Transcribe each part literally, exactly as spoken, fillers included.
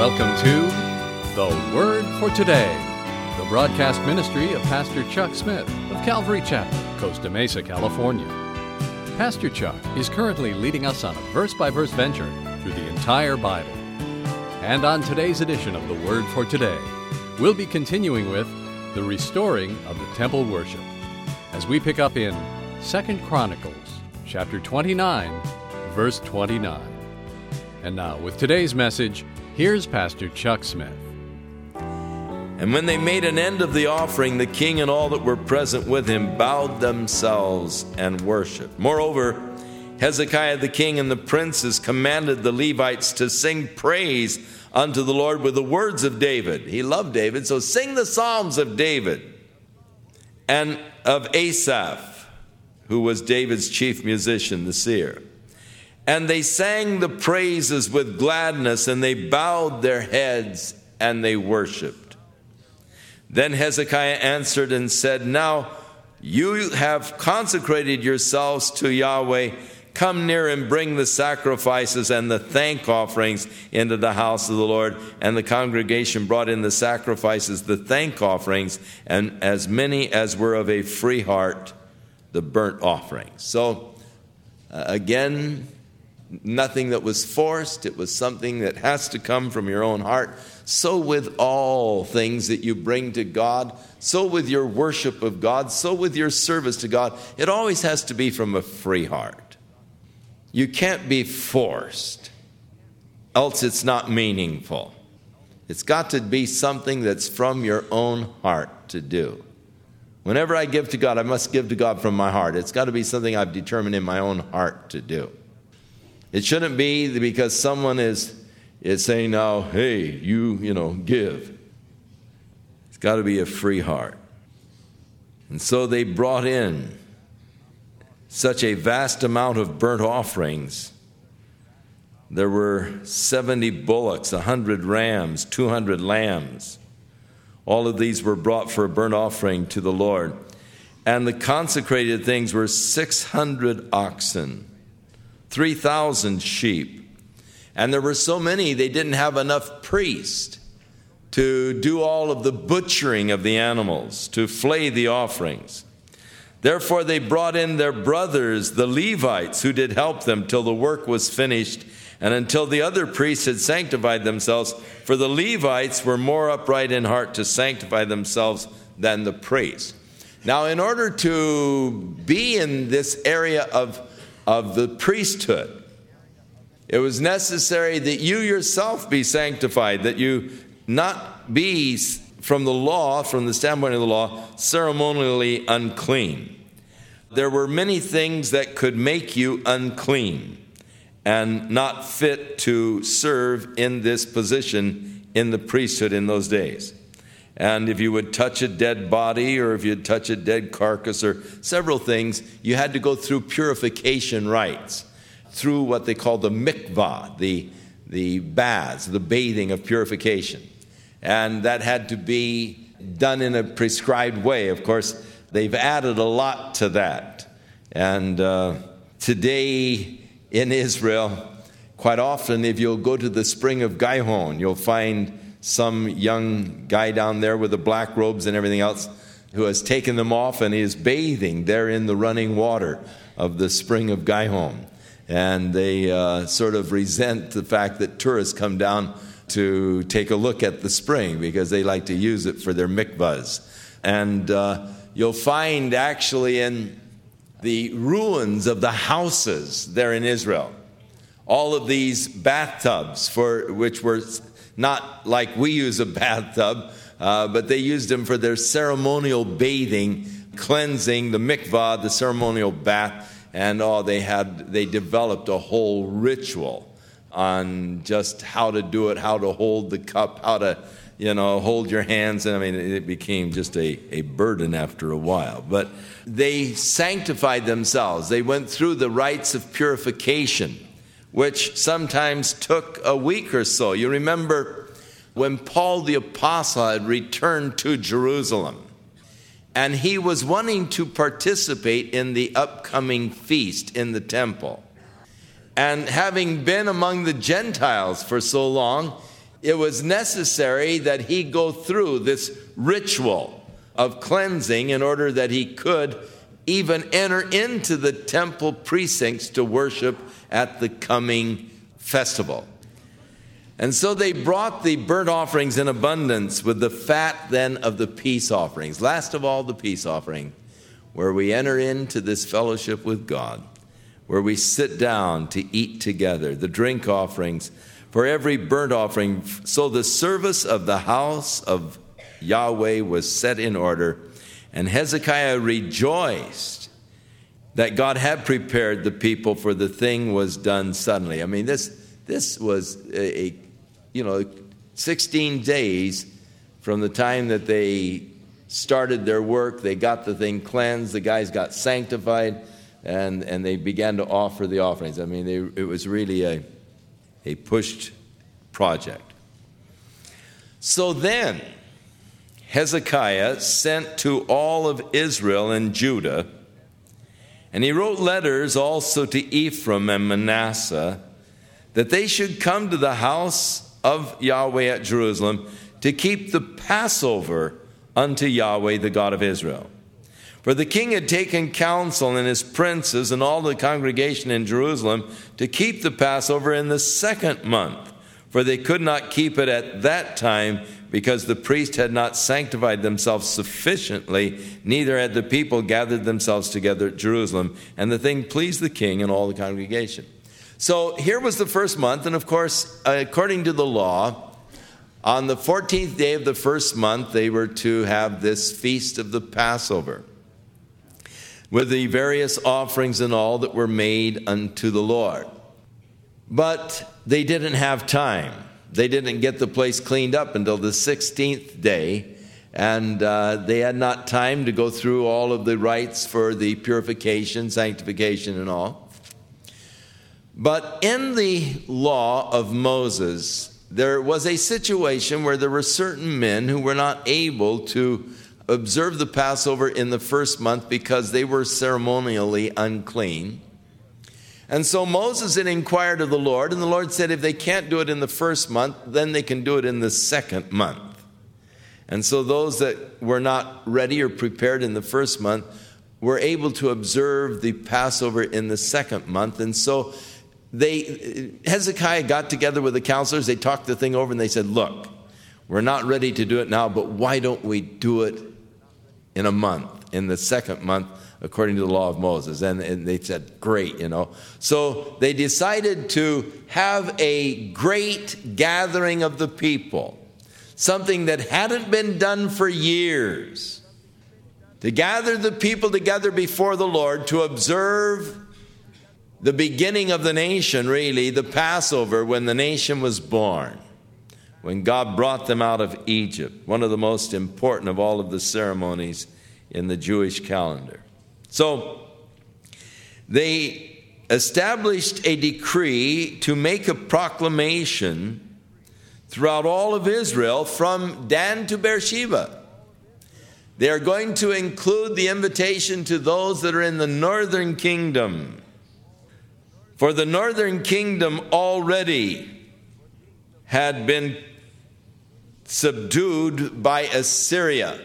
Welcome to The Word for Today, the broadcast ministry of Pastor Chuck Smith of Calvary Chapel, Costa Mesa, California. Pastor Chuck is currently leading us on a verse-by-verse venture through the entire Bible. And on today's edition of The Word for Today, we'll be continuing with the restoring of the temple worship, as we pick up in Second Chronicles, chapter twenty-nine, verse twenty-nine. And now, with today's message, here's Pastor Chuck Smith. And when they made an end of the offering, the king and all that were present with him bowed themselves and worshipped. Moreover, Hezekiah the king and the princes commanded the Levites to sing praise unto the Lord with the words of David. He loved David, so sing the psalms of David and of Asaph, who was David's chief musician, the seer. And they sang the praises with gladness, and they bowed their heads and they worshipped. Then Hezekiah answered and said, Now you have consecrated yourselves to Yahweh. Come near and bring the sacrifices and the thank offerings into the house of the Lord. And the congregation brought in the sacrifices, the thank offerings, and as many as were of a free heart, the burnt offerings. So, uh, again, nothing that was forced. It was something that has to come from your own heart. So with all things that you bring to God, so with your worship of God, so with your service to God, it always has to be from a free heart. You can't be forced, else it's not meaningful. It's got to be something that's from your own heart to do. Whenever I give to God, I must give to God from my heart. It's got to be something I've determined in my own heart to do. It shouldn't be because someone is, is saying now, hey, you, you know, give. It's got to be a free heart. And so they brought in such a vast amount of burnt offerings. There were seventy bullocks, one hundred rams, two hundred lambs. All of these were brought for a burnt offering to the Lord. And the consecrated things were six hundred oxen, three thousand sheep. And there were so many, they didn't have enough priests to do all of the butchering of the animals, to flay the offerings. Therefore they brought in their brothers, the Levites, who did help them till the work was finished and until the other priests had sanctified themselves. For the Levites were more upright in heart to sanctify themselves than the priests. Now, in order to be in this area of of the priesthood, it was necessary that you yourself be sanctified, that you not be, from the law, from the standpoint of the law, ceremonially unclean. There were many things that could make you unclean and not fit to serve in this position in the priesthood in those days. And if you would touch a dead body, or if you'd touch a dead carcass, or several things, you had to go through purification rites, through what they call the mikvah, the, the baths, the bathing of purification. And that had to be done in a prescribed way. Of course, they've added a lot to that. And uh, today in Israel, quite often, if you'll go to the spring of Gihon, you'll find some young guy down there with the black robes and everything else who has taken them off and is bathing there in the running water of the spring of Gihon. And they uh, sort of resent the fact that tourists come down to take a look at the spring because they like to use it for their mikvahs. And uh, you'll find actually in the ruins of the houses there in Israel, all of these bathtubs for which were not like we use a bathtub, uh, but they used them for their ceremonial bathing, cleansing, the mikvah, the ceremonial bath, and oh, they had they developed a whole ritual on just how to do it, how to hold the cup, how to, you know, hold your hands. And I mean, it became just a, a burden after a while. But they sanctified themselves. They went through the rites of purification, which sometimes took a week or so. You remember when Paul the Apostle had returned to Jerusalem, and he was wanting to participate in the upcoming feast in the temple. And having been among the Gentiles for so long, it was necessary that he go through this ritual of cleansing in order that he could even enter into the temple precincts to worship at the coming festival. And so they brought the burnt offerings in abundance with the fat then of the peace offerings. Last of all, the peace offering, where we enter into this fellowship with God, where we sit down to eat together, the drink offerings for every burnt offering. So the service of the house of Yahweh was set in order, and Hezekiah rejoiced that God had prepared the people, for the thing was done suddenly. I mean, this this was a, a you know, sixteen days from the time that they started their work. They got the thing cleansed, the guys got sanctified, and, and they began to offer the offerings. I mean, they, it was really a, a pushed project. So then, Hezekiah sent to all of Israel and Judah, and he wrote letters also to Ephraim and Manasseh, that they should come to the house of Yahweh at Jerusalem to keep the Passover unto Yahweh, the God of Israel. For the king had taken counsel, and his princes and all the congregation in Jerusalem, to keep the Passover in the second month. For they could not keep it at that time, because the priests had not sanctified themselves sufficiently, neither had the people gathered themselves together at Jerusalem. And the thing pleased the king and all the congregation. So here was the first month, and of course, according to the law, on the fourteenth day of the first month, they were to have this feast of the Passover, with the various offerings and all that were made unto the Lord. But they didn't have time. They didn't get the place cleaned up until the sixteenth day, and uh, they had not time to go through all of the rites for the purification, sanctification, and all. But in the law of Moses, there was a situation where there were certain men who were not able to observe the Passover in the first month because they were ceremonially unclean. And so Moses had inquired of the Lord, and the Lord said if they can't do it in the first month, then they can do it in the second month. And so those that were not ready or prepared in the first month were able to observe the Passover in the second month. And so They, Hezekiah got together with the counselors, they talked the thing over, and they said, look, we're not ready to do it now, but why don't we do it in a month, in the second month, according to the law of Moses? And, and they said, great, you know. So they decided to have a great gathering of the people, something that hadn't been done for years, to gather the people together before the Lord to observe the beginning of the nation, really, the Passover, when the nation was born, when God brought them out of Egypt, one of the most important of all of the ceremonies in the Jewish calendar. So they established a decree to make a proclamation throughout all of Israel from Dan to Beersheba. They are going to include the invitation to those that are in the northern kingdom. For the northern kingdom already had been subdued by Assyria.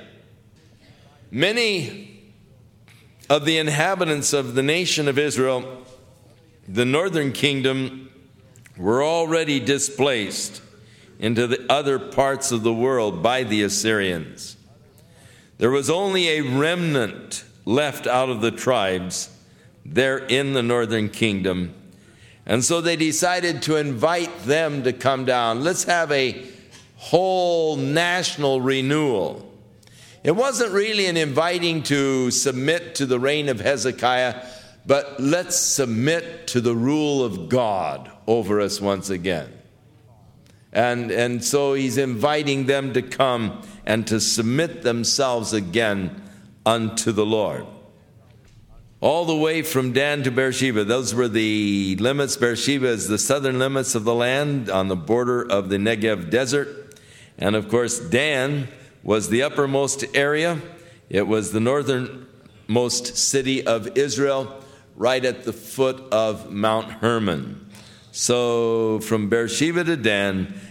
Many of the inhabitants of the nation of Israel, the northern kingdom, were already displaced into the other parts of the world by the Assyrians. There was only a remnant left out of the tribes there in the northern kingdom. And so they decided to invite them to come down. Let's have a whole national renewal. It wasn't really an inviting to submit to the reign of Hezekiah, but let's submit to the rule of God over us once again. And, and so he's inviting them to come and to submit themselves again unto the Lord. All the way from Dan to Beersheba, those were the limits. Beersheba is the southern limits of the land on the border of the Negev desert. And of course, Dan was the uppermost area. It was the northernmost city of Israel, right at the foot of Mount Hermon. So from Beersheba to Dan,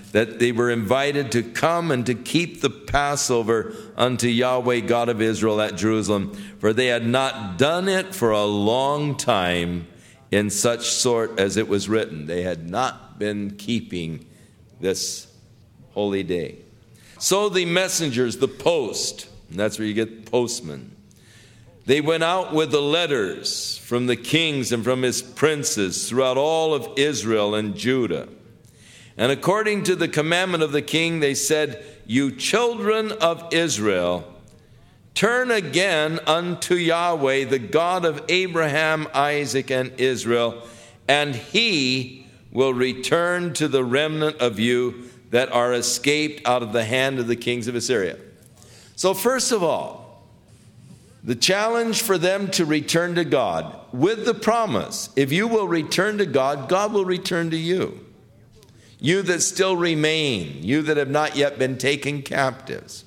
that they were invited to come and to keep the Passover unto Yahweh God of Israel at Jerusalem, for they had not done it for a long time in such sort as it was written. They had not been keeping this holy day. So the messengers, the post, and that's where you get postmen, they went out with the letters from the kings and from his princes throughout all of Israel and Judah. And according to the commandment of the king, they said, "You children of Israel, turn again unto Yahweh, the God of Abraham, Isaac, and Israel, and he will return to the remnant of you that are escaped out of the hand of the kings of Assyria." So first of all, the challenge for them to return to God with the promise, if you will return to God, God will return to you. You that still remain, you that have not yet been taken captives.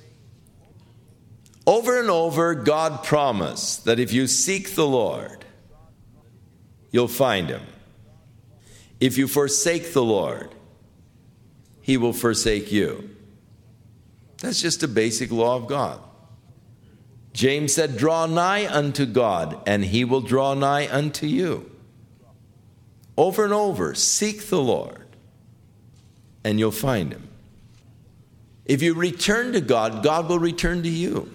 Over and over, God promised that if you seek the Lord, you'll find him. If you forsake the Lord, he will forsake you. That's just a basic law of God. James said, "Draw nigh unto God, and he will draw nigh unto you." Over and over, seek the Lord, and you'll find him. If you return to God, God will return to you.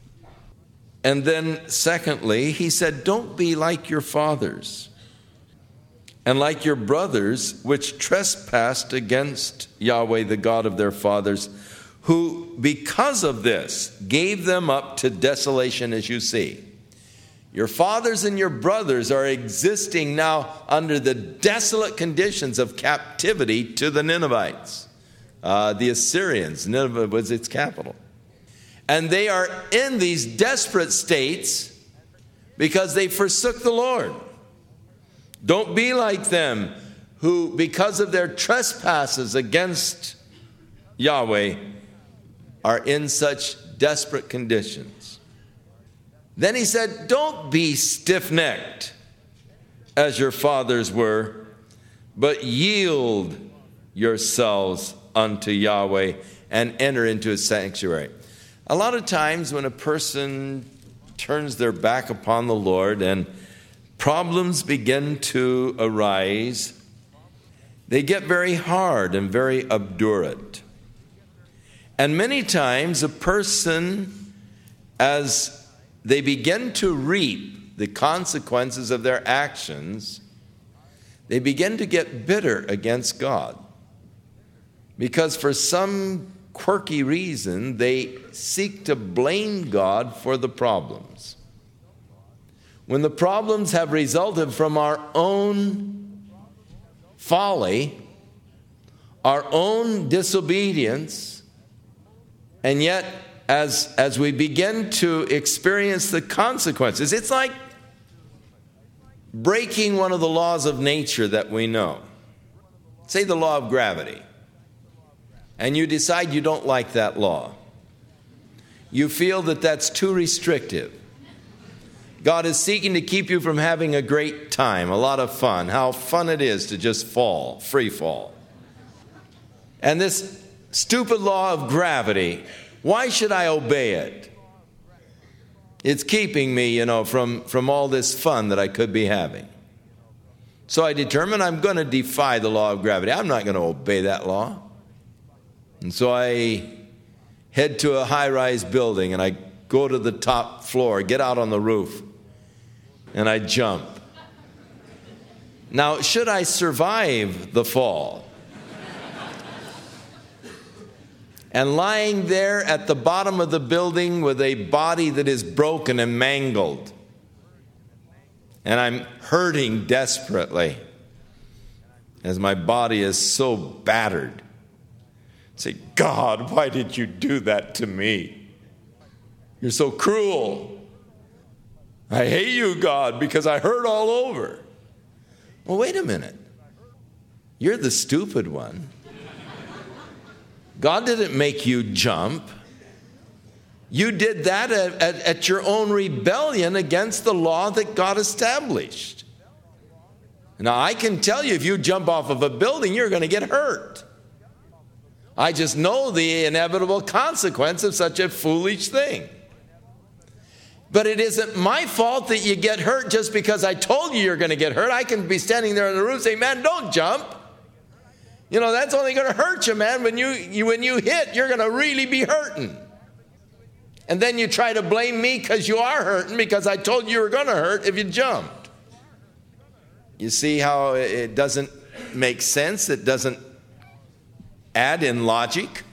And then secondly, he said, don't be like your fathers and like your brothers, which trespassed against Yahweh, the God of their fathers, who because of this gave them up to desolation, as you see. Your fathers and your brothers are existing now under the desolate conditions of captivity to the Ninevites, uh, the Assyrians. Nineveh was its capital. And they are in these desperate states because they forsook the Lord. Don't be like them who, because of their trespasses against Yahweh, are in such desperate conditions. Then he said, don't be stiff-necked as your fathers were, but yield yourselves unto Yahweh and enter into his sanctuary. A lot of times when a person turns their back upon the Lord and problems begin to arise, they get very hard and very obdurate. And many times a person, as they begin to reap the consequences of their actions, they begin to get bitter against God. Because for some quirky reason, they seek to blame God for the problems, when the problems have resulted from our own folly, our own disobedience, and yet as, as we begin to experience the consequences, it's like breaking one of the laws of nature that we know. Say the law of gravity. And you decide you don't like that law. You feel that that's too restrictive. God is seeking to keep you from having a great time, a lot of fun. How fun it is to just fall, free fall. And this stupid law of gravity, why should I obey it? It's keeping me, you know, from, from all this fun that I could be having. So I determine I'm going to defy the law of gravity. I'm not going to obey that law. And so I head to a high-rise building and I go to the top floor, get out on the roof, and I jump. Now, should I survive the fall? And lying there at the bottom of the building with a body that is broken and mangled, and I'm hurting desperately as my body is so battered, say, God, why did you do that to me? You're so cruel. I hate you, God, because I hurt all over. Well, wait a minute. You're the stupid one. God didn't make you jump. You did that at, at, at your own rebellion against the law that God established. Now, I can tell you, if you jump off of a building, you're going to get hurt. I just know the inevitable consequence of such a foolish thing. But it isn't my fault that you get hurt just because I told you you're going to get hurt. I can be standing there in the room saying, man, don't jump. You know, that's only going to hurt you, man. When you, you, when you hit, you're going to really be hurting. And then you try to blame me because you are hurting because I told you you were going to hurt if you jumped. You see how it doesn't make sense? It doesn't add in logic.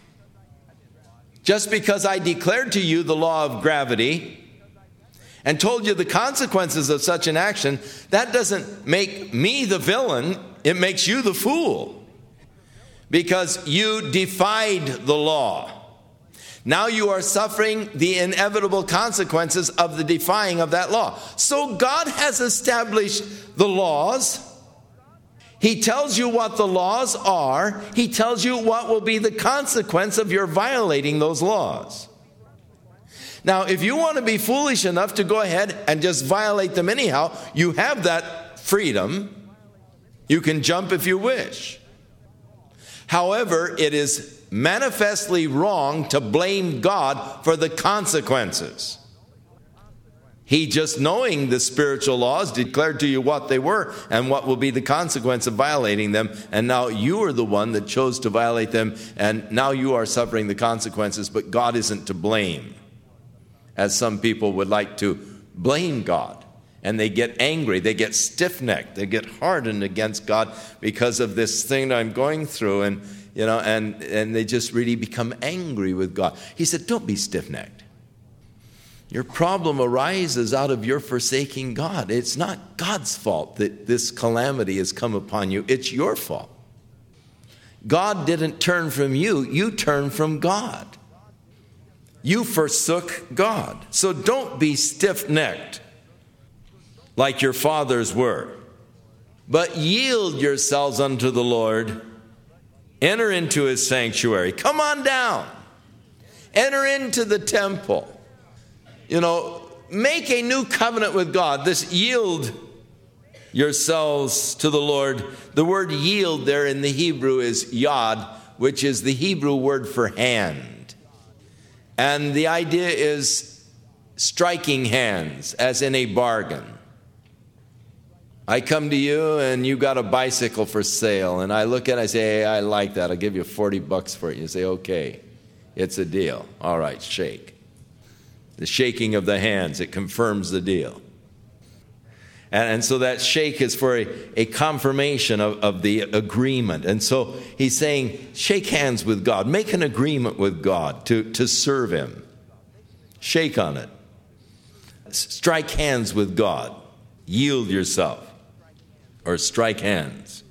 Just because I declared to you the law of gravity and told you the consequences of such an action, that doesn't make me the villain. It makes you the fool. Because you defied the law. Now you are suffering the inevitable consequences of the defying of that law. So God has established the laws. He tells you what the laws are. He tells you what will be the consequence of your violating those laws. Now, if you want to be foolish enough to go ahead and just violate them anyhow, you have that freedom. You can jump if you wish. However, it is manifestly wrong to blame God for the consequences. He, just knowing the spiritual laws, declared to you what they were and what will be the consequence of violating them. And now you are the one that chose to violate them, and now you are suffering the consequences, but God isn't to blame. As some people would like to blame God. And they get angry, they get stiff-necked, they get hardened against God because of this thing I'm going through, and you know, and, and they just really become angry with God. He said, don't be stiff-necked. Your problem arises out of your forsaking God. It's not God's fault that this calamity has come upon you. It's your fault. God didn't turn from you, you turned from God. You forsook God. So don't be stiff-necked like your fathers were, but yield yourselves unto the Lord. Enter into his sanctuary. Come on down. Enter into the temple. You know, make a new covenant with God. This yield yourselves to the Lord. The word yield there in the Hebrew is yad, which is the Hebrew word for hand. And the idea is striking hands, as in a bargain. I come to you and you got a bicycle for sale, and I look at it and I say, hey, I like that. I'll give you forty bucks for it. You say, okay, it's a deal. All right, shake. The shaking of the hands, it confirms the deal. And, and so that shake is for a, a confirmation of, of the agreement. And so he's saying, shake hands with God. Make an agreement with God to, to serve him. Shake on it. Strike hands with God. Yield yourself. Or strike hands.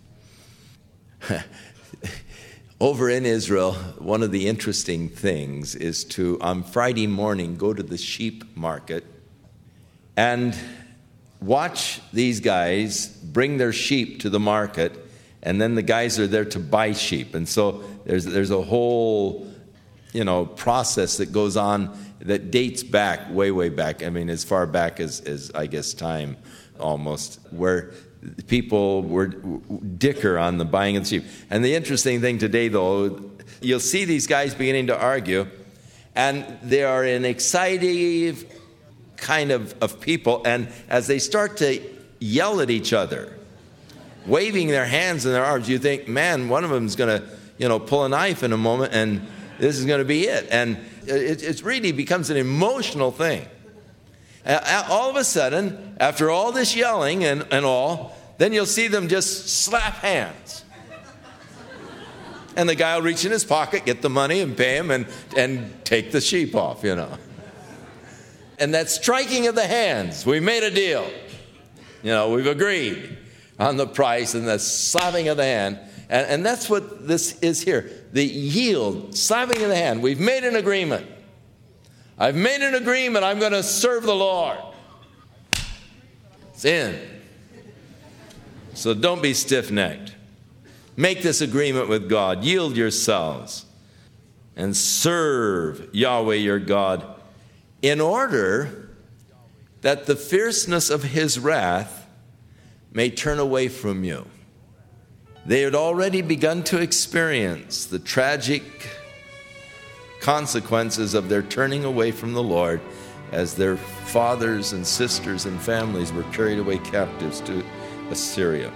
Over in Israel, one of the interesting things is to, on Friday morning, go to the sheep market and watch these guys bring their sheep to the market, and then the guys are there to buy sheep. And so there's there's a whole, you know, process that goes on that dates back, way, way back. I mean, as far back as, as I guess, time almost, where people were dicker on the buying of the sheep. And the interesting thing today, though, you'll see these guys beginning to argue, and they are an exciting kind of, of people, and as they start to yell at each other, waving their hands and their arms, you think, man, one of them is going to, you know, pull a knife in a moment, and this is going to be it. And it, it really becomes an emotional thing. All of a sudden, after all this yelling and, and all, then you'll see them just slap hands. And the guy will reach in his pocket, get the money, and pay him, and, and take the sheep off, you know. And that striking of the hands, we made a deal. You know, we've agreed on the price, and the slapping of the hand. And, and that's what this is here. The yield, slapping of the hand. We've made an agreement. I've made an agreement. I'm going to serve the Lord. It's in. So don't be stiff-necked. Make this agreement with God. Yield yourselves and serve Yahweh your God, in order that the fierceness of his wrath may turn away from you. They had already begun to experience the tragic consequences of their turning away from the Lord as their fathers and sisters and families were carried away captives to Assyria.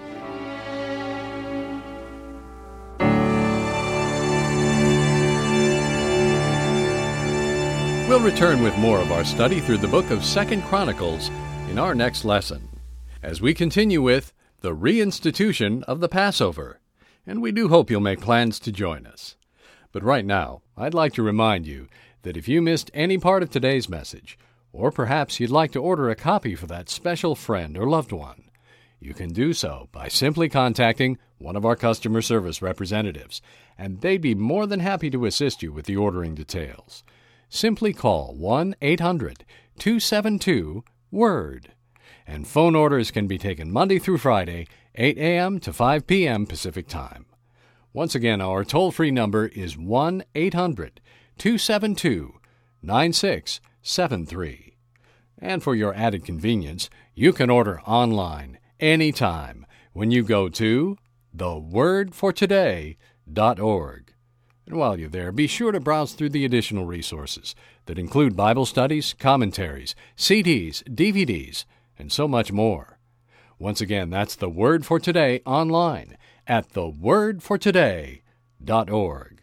We'll return with more of our study through the book of Second Chronicles in our next lesson, as we continue with the reinstitution of the Passover, and we do hope you'll make plans to join us. But right now, I'd like to remind you that if you missed any part of today's message, or perhaps you'd like to order a copy for that special friend or loved one, you can do so by simply contacting one of our customer service representatives, and they'd be more than happy to assist you with the ordering details. Simply call one eight hundred two seven two WORD, and phone orders can be taken Monday through Friday, eight a.m. to five p.m. Pacific Time. Once again, our toll-free number is one eight hundred two seven two nine six seven three. And for your added convenience, you can order online anytime when you go to the word for today dot org. And while you're there, be sure to browse through the additional resources that include Bible studies, commentaries, C Ds, D V Ds, and so much more. Once again, that's the Word for Today online at the word for today dot org.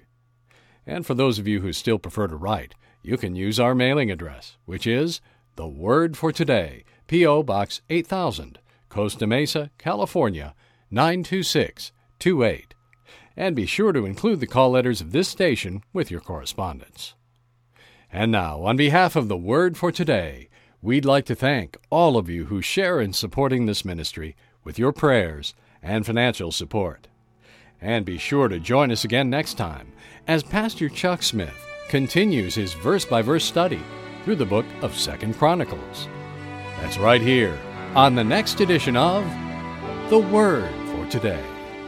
And for those of you who still prefer to write, you can use our mailing address, which is The Word for Today, P O. Box eight thousand, Costa Mesa, California, nine two six two eight. And be sure to include the call letters of this station with your correspondence. And now, on behalf of the Word for Today, we'd like to thank all of you who share in supporting this ministry with your prayers and financial support. And be sure to join us again next time as Pastor Chuck Smith continues his verse-by-verse study through the book of Second Chronicles. That's right here on the next edition of The Word for Today.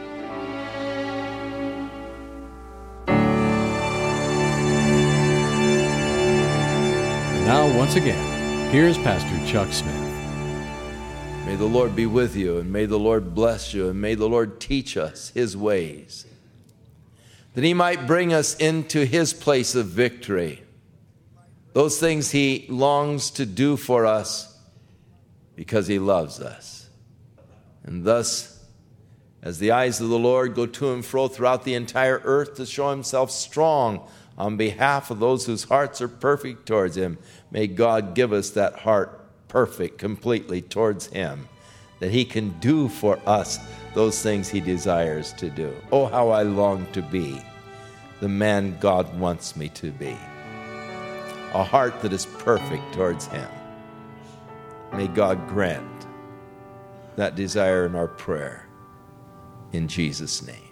Now, once again, here's Pastor Chuck Smith. May the Lord be with you, and may the Lord bless you, and may the Lord teach us His ways, that He might bring us into His place of victory, those things He longs to do for us because He loves us. And thus, as the eyes of the Lord go to and fro throughout the entire earth to show Himself strong on behalf of those whose hearts are perfect towards Him, may God give us that heart perfect completely towards Him, that He can do for us those things He desires to do. Oh, how I long to be the man God wants me to be. A heart that is perfect towards Him. May God grant that desire in our prayer. In Jesus' name.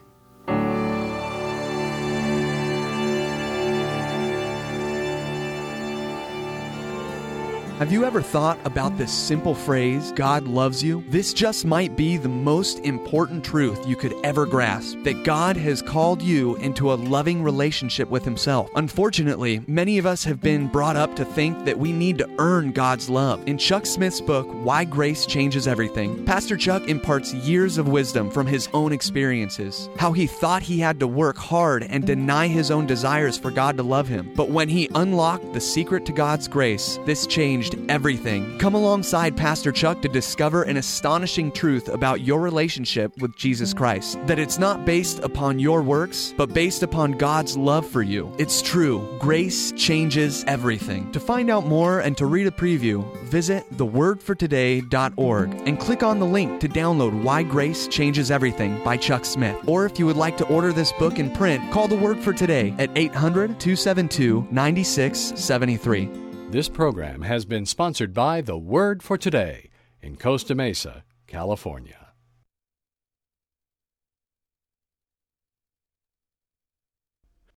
Have you ever thought about this simple phrase, God loves you? This just might be the most important truth you could ever grasp, that God has called you into a loving relationship with Himself. Unfortunately, many of us have been brought up to think that we need to earn God's love. In Chuck Smith's book, Why Grace Changes Everything, Pastor Chuck imparts years of wisdom from his own experiences, how he thought he had to work hard and deny his own desires for God to love him. But when he unlocked the secret to God's grace, this changed everything. Come alongside Pastor Chuck to discover an astonishing truth about your relationship with Jesus Christ. That it's not based upon your works, but based upon God's love for you. It's true. Grace changes everything. To find out more and to read a preview, visit the word for today dot org and click on the link to download Why Grace Changes Everything by Chuck Smith. Or if you would like to order this book in print, call the Word for Today at eight hundred two seven two nine six seven three. This program has been sponsored by The Word for Today in Costa Mesa, California.